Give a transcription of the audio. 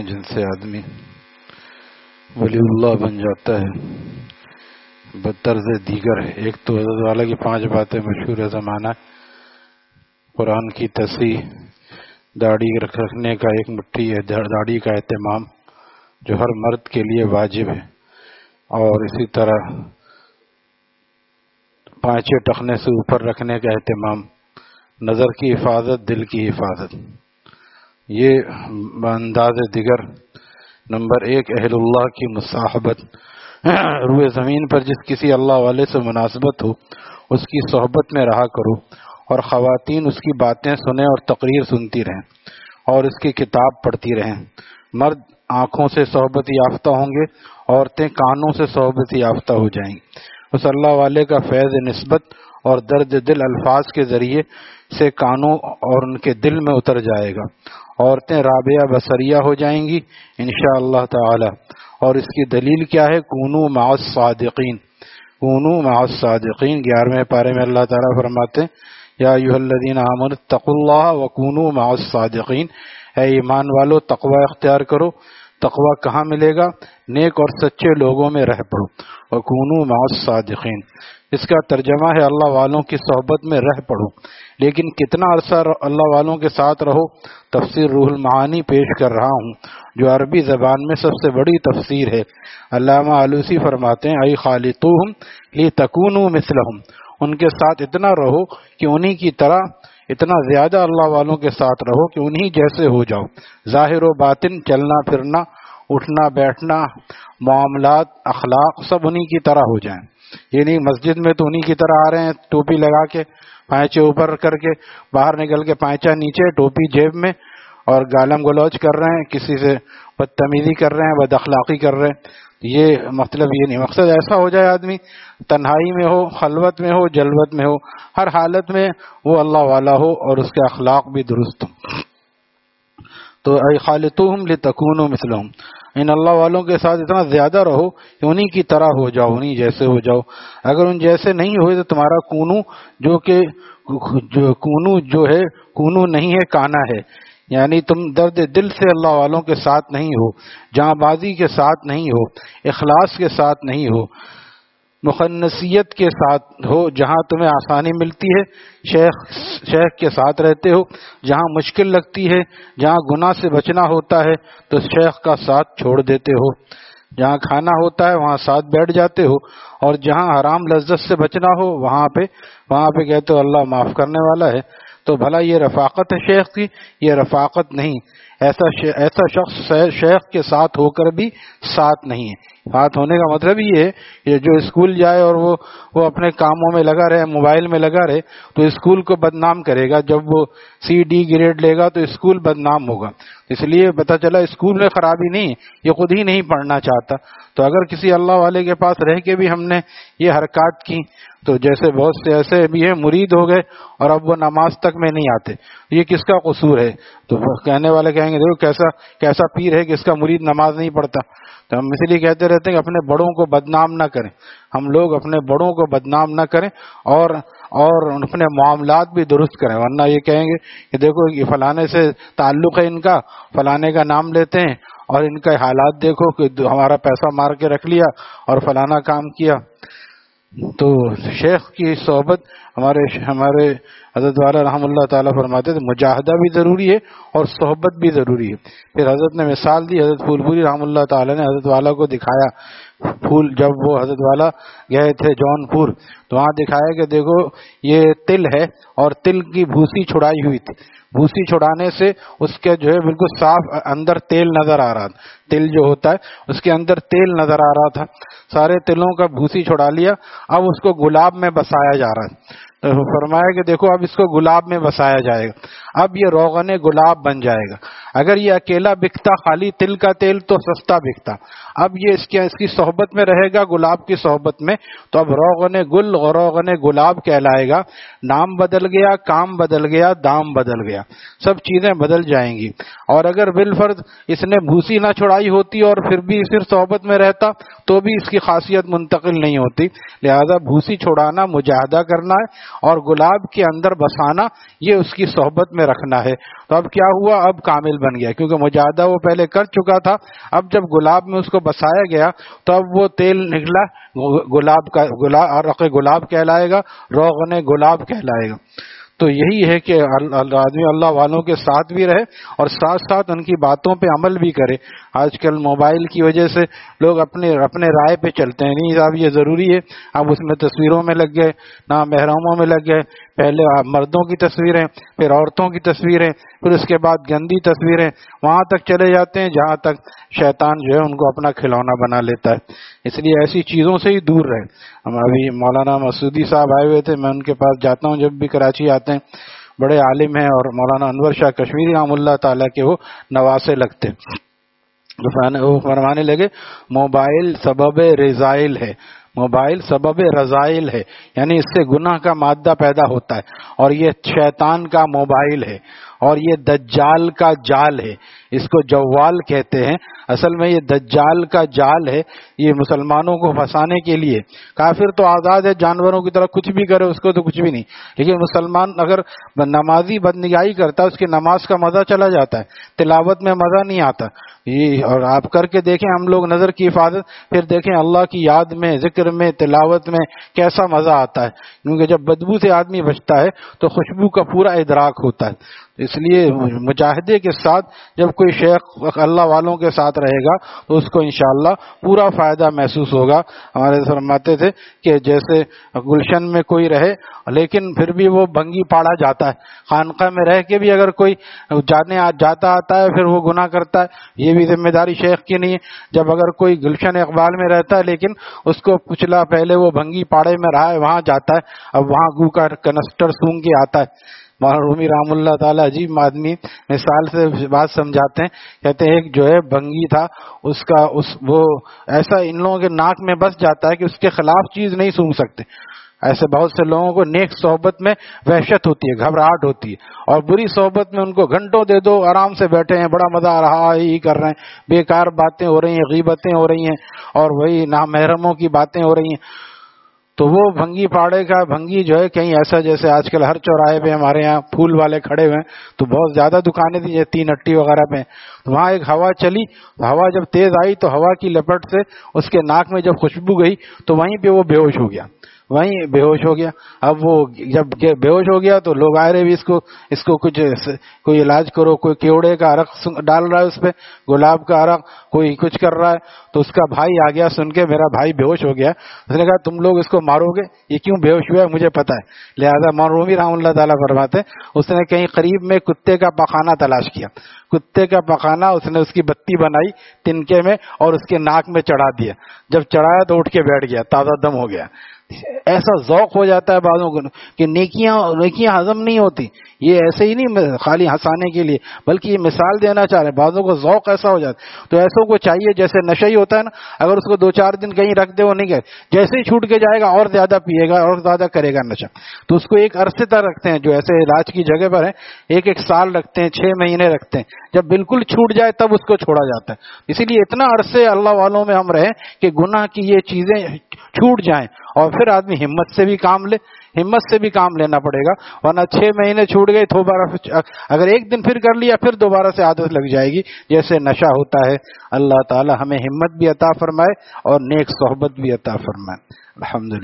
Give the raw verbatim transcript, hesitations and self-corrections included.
جن سے آدمی ولی اللہ بن جاتا ہے بطرز دیگر ہے۔ ایک تو حضرت والا کی پانچ باتیں مشہور زمانہ، قرآن کی تصحیح، داڑھی رکھنے کا ایک مٹھی ہے، داڑھی کا اہتمام جو ہر مرد کے لیے واجب ہے، اور اسی طرح پانچے ٹخنے سے اوپر رکھنے کا اہتمام، نظر کی حفاظت، دل کی حفاظت۔ یہ انداز دیگر نمبر ایک، اہل اللہ کی مصاحبت، روئے زمین پر جس کسی اللہ والے سے مناسبت ہو اس کی صحبت میں رہا کرو، اور خواتین اس کی باتیں سنیں اور تقریر سنتی رہیں اور اس کی کتاب پڑھتی رہیں۔ مرد آنکھوں سے صحبت یافتہ ہوں گے، عورتیں کانوں سے صحبت یافتہ ہو جائیں گی۔ اس اللہ والے کا فیض نسبت اور درد دل الفاظ کے ذریعے سے کانوں اور ان کے دل میں اتر جائے گا۔ عورتیں رابعہ بصریہ ہو جائیں گی انشاءاللہ تعالی۔ اور اس کی دلیل کیا ہے؟ کونوا مع الصادقین، کونوا مع الصادقین، گیارہویں پارے میں اللہ تعالیٰ فرماتے ہیں یا ایھا الذین آمنوا اتقوا اللہ وکونوا مع الصادقین، اے ایمان والو تقوی اختیار کرو۔ تقوی کہاں ملے گا؟ نیک اور سچے لوگوں میں رہ پڑو، وکونوا مع الصادقین۔ اس کا ترجمہ ہے اللہ والوں کی صحبت میں رہ پڑو۔ لیکن کتنا عرصہ اللہ والوں کے ساتھ رہو؟ تفسیر روح المعانی پیش کر رہا ہوں جو عربی زبان میں سب سے بڑی تفسیر ہے۔ علامہ آلوسی فرماتے ہیں ای خالطوہم لتکونوا مثلہم، ان کے ساتھ اتنا رہو کہ انہی کی طرح، اتنا زیادہ اللہ والوں کے ساتھ رہو کہ انہی جیسے ہو جاؤ۔ ظاہر و باطن، چلنا پھرنا، اٹھنا بیٹھنا، معاملات، اخلاق سب انہی کی طرح ہو جائیں۔ یعنی مسجد میں تو انہی کی طرح آ رہے ہیں، ٹوپی لگا کے، پائچے اوپر کر کے، باہر نکل کے پائچہ نیچے، ٹوپی جیب میں، اور گالم گلوچ کر رہے ہیں، کسی سے بدتمیزی کر رہے ہیں، بد اخلاقی کر رہے ہیں۔ یہ مطلب یہ نہیں، مقصد ایسا ہو جائے آدمی تنہائی میں ہو، خلوت میں ہو، جلوت میں ہو، ہر حالت میں وہ اللہ والا ہو اور اس کے اخلاق بھی درست ہوں۔ تو اے خالطوہم لتکونوا مثلہم، ان اللہ والوں کے ساتھ اتنا زیادہ رہو کہ انہی کی طرح ہو جاؤ، انہی جیسے ہو جاؤ۔ اگر ان جیسے نہیں ہوئے تو تمہارا کونو جو کہ جو کونو جو ہے کونو نہیں ہے، کانا ہے، یعنی تم درد دل سے اللہ والوں کے ساتھ نہیں ہو، جاں بازی کے ساتھ نہیں ہو، اخلاص کے ساتھ نہیں ہو، مخنثیت کے ساتھ ہو۔ جہاں تمہیں آسانی ملتی ہے شیخ شیخ کے ساتھ رہتے ہو، جہاں مشکل لگتی ہے، جہاں گناہ سے بچنا ہوتا ہے تو شیخ کا ساتھ چھوڑ دیتے ہو، جہاں کھانا ہوتا ہے وہاں ساتھ بیٹھ جاتے ہو، اور جہاں حرام لذت سے بچنا ہو وہاں پہ وہاں پہ کہتے ہو اللہ معاف کرنے والا ہے۔ تو بھلا یہ رفاقت ہے شیخ کی؟ یہ رفاقت نہیں۔ ایسا ایسا شخص شیخ کے ساتھ ہو کر بھی ساتھ نہیں ہے۔ ساتھ ہونے کا مطلب یہ ہے کہ جو اسکول جائے اور وہ وہ اپنے کاموں میں لگا رہے، موبائل میں لگا رہے، تو اسکول کو بدنام کرے گا۔ جب وہ سی ڈی گریڈ لے گا تو اسکول بدنام ہوگا۔ اس لیے پتہ چلا اسکول میں خرابی نہیں، یہ خود ہی نہیں پڑھنا چاہتا۔ تو اگر کسی اللہ والے کے پاس رہ کے بھی ہم نے یہ حرکات کی تو جیسے بہت سے ایسے بھی ہیں مرید ہو گئے اور اب وہ نماز تک میں نہیں آتے، یہ کس کا قصور ہے؟ تو کہنے والے کہیں گے دیکھو کیسا کیسا پیر ہے کہ اس کا مرید نماز نہیں پڑھتا۔ تو ہم اس لیے کہتے رہتے ہیں کہ اپنے بڑوں کو بدنام نہ کریں، ہم لوگ اپنے بڑوں کو بدنام نہ کریں، اور اور اپنے معاملات بھی درست کریں، ورنہ یہ کہیں گے کہ دیکھو یہ فلانے سے تعلق ہے ان کا، فلانے کا نام لیتے ہیں، اور ان کا حالات دیکھو کہ ہمارا پیسہ مار کے رکھ لیا اور فلانا کام کیا۔ تو شیخ کی صحبت ہمارے ہمارے حضرت والا رحم اللہ تعالیٰ فرماتے تھے مجاہدہ بھی ضروری ہے اور صحبت بھی ضروری ہے۔ پھر حضرت نے مثال دی، حضرت پھول پوری رحم اللہ تعالیٰ نے حضرت والا کو دکھایا پھول، جب وہ حضرت والا گئے تھے جون پور تو وہاں دکھایا کہ دیکھو یہ تل ہے اور تل کی بھوسی چھڑائی ہوئی تھی، بھوسی چھڑانے سے اس کے جو ہے بالکل صاف اندر تیل نظر آ رہا تھا، تل جو ہوتا ہے اس کے اندر تیل نظر آ رہا تھا، سارے تلوں کا بھوسی چھڑا لیا، اب اس کو گلاب میں بسایا جا رہا ہے۔ تو فرمایا کہ دیکھو اب اس کو گلاب میں بسایا جائے گا، اب یہ روغن گلاب بن جائے گا۔ اگر یہ اکیلا بکتا خالی تل کا تیل تو سستا بکتا، اب یہ اس کی اس کی صحبت میں رہے گا، گلاب کی صحبت میں، تو اب روغن گل روغن گلاب کہلائے گا۔ نام بدل گیا، کام بدل گیا، دام بدل گیا، سب چیزیں بدل جائیں گی۔ اور اگر بالفرض اس نے بھوسی نہ چھڑائی ہوتی اور پھر بھی صرف صحبت میں رہتا تو بھی اس کی خاصیت منتقل نہیں ہوتی۔ لہذا بھوسی چھڑانا مجاہدہ کرنا ہے اور گلاب کے اندر بسانا یہ اس کی صحبت میں رکھنا ہے۔ تو اب کیا ہوا؟ اب کامل بن گیا، کیونکہ مجاہدہ وہ پہلے کر چکا تھا. اب جب گلاب میں اس کو بسایا گیا تو اب وہ تیل نکلا گلاب کا، عرق گلاب کہلائے گا، روغن گلاب کہلائے گا. تو یہی ہے کہ آدمی اللہ والوں کے ساتھ بھی رہے اور ساتھ ساتھ ان کی باتوں پہ عمل بھی کرے. آج کل موبائل کی وجہ سے لوگ اپنے اپنے رائے پہ چلتے ہیں. نہیں صاحب یہ ضروری ہے، اب اس میں تصویروں میں لگ گئے، نہ محرموں میں لگ گئے. پہلے مردوں کی تصویریں، پھر عورتوں کی تصویریں، پھر اس کے بعد گندی تصویریں، وہاں تک چلے جاتے ہیں جہاں تک شیطان جو ہے ان کو اپنا کھلونا بنا لیتا ہے. اس لیے ایسی چیزوں سے ہی دور رہے. ہم ابھی مولانا مسعودی صاحب آئے ہوئے تھے، میں ان کے پاس جاتا ہوں جب بھی کراچی آتے ہیں. بڑے عالم ہیں اور مولانا انور شاہ کشمیری رحمہ اللہ تعالیٰ کے وہ نواسے لگتے. وہ فرمانے لگے موبائل سبب رضائل ہے، موبائل سبب رضائل ہے، یعنی اس سے گناہ کا مادہ پیدا ہوتا ہے، اور یہ شیطان کا موبائل ہے، اور یہ دجال کا جال ہے. اس کو جوال کہتے ہیں، اصل میں یہ دجال کا جال ہے. یہ مسلمانوں کو پھنسانے کے لیے. کافر تو آزاد ہے، جانوروں کی طرح کچھ بھی کرے، اس کو تو کچھ بھی نہیں. لیکن مسلمان اگر نمازی بدنگاہی کرتا ہے، اس کی نماز کا مزہ چلا جاتا ہے، تلاوت میں مزہ نہیں آتا. یہ اور آپ کر کے دیکھیں، ہم لوگ نظر کی حفاظت، پھر دیکھیں اللہ کی یاد میں، ذکر میں، تلاوت میں کیسا مزہ آتا ہے. کیونکہ جب بدبو سے آدمی بچتا ہے تو خوشبو کا پورا ادراک ہوتا ہے. اس لیے مجاہدے کے ساتھ جب کوئی شیخ اللہ والوں کے ساتھ رہے گا تو اس کو انشاءاللہ پورا فائدہ محسوس ہوگا. ہمارے فرماتے تھے کہ جیسے گلشن میں کوئی رہے لیکن پھر بھی وہ بھنگی پاڑا جاتا ہے، خانقاہ میں رہ کے بھی اگر کوئی جانے جاتا آتا ہے پھر وہ گناہ کرتا ہے، یہ بھی ذمہ داری شیخ کی نہیں ہے. جب اگر کوئی گلشن اقبال میں رہتا ہے لیکن اس کو پچھلا پہلے وہ بھنگی پاڑے میں رہا ہے، وہاں جاتا ہے، اب وہاں گو کا کنسٹر سونگ کے آتا ہے. مولانا رومی رحم اللہ تعالیٰ عجیب آدمی، مثال سے بات سمجھاتے ہیں. کہتے ہیں ایک جو ہے بھنگی تھا، اس کا اس وہ ایسا ان لوگوں کے ناک میں بس جاتا ہے کہ اس کے خلاف چیز نہیں سونگ سکتے. ایسے بہت سے لوگوں کو نیک صحبت میں وحشت ہوتی ہے، گھبراہٹ ہوتی ہے، اور بری صحبت میں ان کو گھنٹوں دے دو، آرام سے بیٹھے ہیں، بڑا مزہ آ رہا ہے، یہی کر رہے ہیں، بیکار باتیں ہو رہی ہیں، غیبتیں ہو رہی ہیں، اور وہی نامحرموں کی باتیں ہو رہی ہیں. تو وہ بھنگی پاڑے کا بھنگی جو ہے کہیں ایسا جیسے آج کل ہر چوراہے پہ ہمارے یہاں پھول والے کھڑے ہوئے ہیں تو بہت زیادہ دکانیں تھیں تین اٹی وغیرہ پہ، وہاں ایک ہوا چلی، ہوا جب تیز آئی تو ہوا کی لپٹ سے اس کے ناک میں جب خوشبو گئی تو وہیں پہ وہ بے ہوش ہو گیا، وہیں بے ہوش ہو گیا. اب وہ جب بے ہوش ہو گیا تو لوگ آئے رہے بھی اس کو اس کو کچھ کوئی علاج کرو، کوئی کیوڑے کا عرق ڈال رہا ہے اس پہ، گلاب کا عرق، کوئی کچھ کر رہا ہے. تو اس کا بھائی آ گیا، سن کے میرا بھائی بے ہوش ہو گیا. اس نے کہا تم لوگ اس کو مارو گے، یہ کیوں بے ہوش ہوا ہے مجھے پتا ہے. لہذا مولانا رومی رحمہ اللہ تعالیٰ فرماتے اس نے کہیں قریب میں کتے کا پخانہ تلاش کیا، کتے کا پخانہ اس نے اس کی بتی بنائی تنکے میں اور اس کے ناک میں چڑھا دیا. جب چڑھایا تو اٹھ کے بیٹھ گیا، تازہ دم ہو گیا. ایسا ذوق ہو جاتا ہے بعضوں کو کہ نیکیاں نیکیاں ہضم نہیں ہوتی. یہ ایسے ہی نہیں خالی ہنسانے کے لیے بلکہ یہ مثال دینا چاہ رہے ہیں. بعضوں کو ذوق ایسا ہو جاتا ہے تو ایسوں کو چاہیے جیسے نشہ ہی ہوتا ہے نا، اگر اس کو دو چار دن کہیں رکھ دے وہ نہیں کہ جیسے ہی چھوٹ کے جائے گا اور زیادہ پیے گا اور زیادہ کرے گا نشہ. تو اس کو ایک عرصے تک رکھتے ہیں، جو ایسے علاج کی جگہ پر ہے ایک ایک سال رکھتے ہیں، چھ مہینے رکھتے ہیں. جب بالکل چھوٹ جائے تب اس کو چھوڑا جاتا ہے. اسی لیے اتنا عرصے اللہ والوں میں ہم رہیں کہ گناہ کی یہ چیزیں چھوٹ جائیں اور پھر آدمی ہمت سے بھی کام لے، ہمت سے بھی کام لینا پڑے گا. ورنہ چھ مہینے چھوٹ گئے تو دوبارہ اگر ایک دن پھر کر لیا پھر دوبارہ سے عادت لگ جائے گی جیسے نشہ ہوتا ہے. اللہ تعالی ہمیں ہمت بھی عطا فرمائے اور نیک صحبت بھی عطا فرمائے. الحمدللہ.